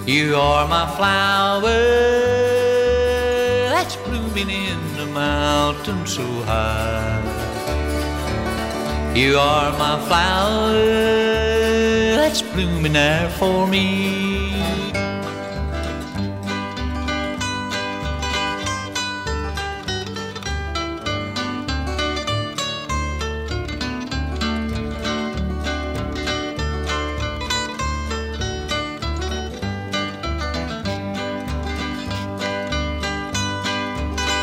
You are my flower that's blooming in the mountain so high. You are my flower that's blooming there for me.